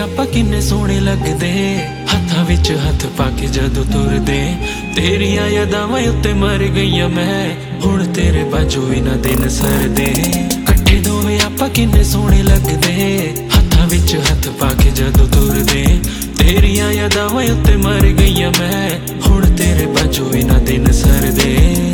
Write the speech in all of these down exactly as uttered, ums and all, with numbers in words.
आपां किन्ने सोहणे लगदे, हत्थां विच हत्थ पाके जदों तुरदे। तेरियां यादां उत्ते मर गईयां मैं, हुण तेरे बाजों भी ना दिन सरदे। कट्ठे दोवें आपां किन्ने सोहणे लगदे, हत्थां विच हत्थ पाके जदों तुरदे। तेरियां यादां उत्ते मर गईयां मैं, हुण तेरे बाजों भी ना दिन सरदे।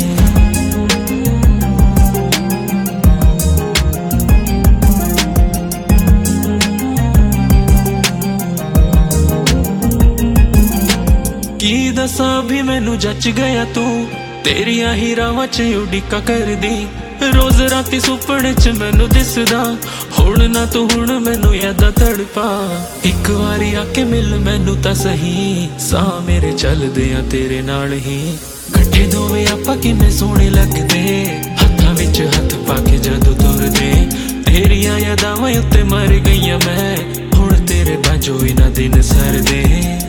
की दसां भी मैनू जच गया तू, तेरियां ही रावां च उड़ीका करदी। रोज राती सुपने च मैनू दिसदा, हुण ना तू हुण मैनू यादां तड़पा। इक वारी आके मिल मैनू तां सही, साह मेरे चलदे आ तेरे नाल ही। कट्ठे दोवें आपां किन्ने सोहणे लगदे, हत्थां विच हत्थ पाके जदों तुरदे। तेरियां यादां उत्ते मर गईयां मैं, हुण तेरे बाजों भी ना दिन सरदे।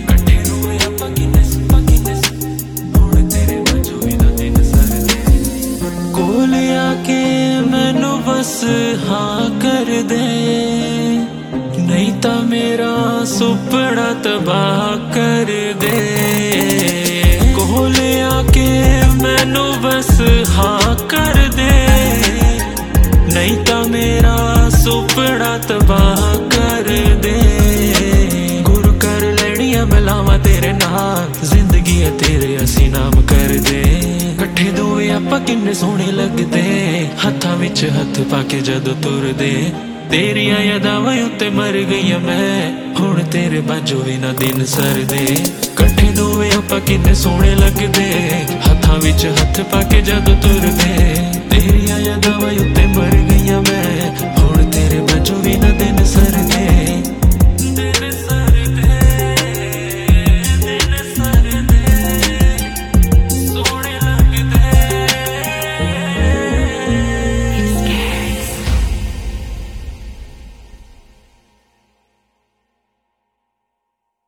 कोल आके मैनू बस हाँ कर दे, नहीं तां मेरा सुपना तबाह कर दे। कोल आके मैनू बस हाँ कर दे, नहीं तां मेरा सुपना तबाह कर दे। गुरु कर लैणियां मिलावां तेरे नाल, जिंदगी है तेरे असी नाम कर दे। कट्ठे दोवें आपां किन्ने सोहणे लगदे, हत्थां विच हत्थ पाके जदों तुरदे। तेरियां यादां उत्ते मर गईयां मैं, हुण तेरे बाजों भी ना दिन सरदे। कट्ठे दोवें आपां किन्ने सोहणे लगदे, हत्थां विच हत्थ पाके जदों तुरदे। तेरियां यादां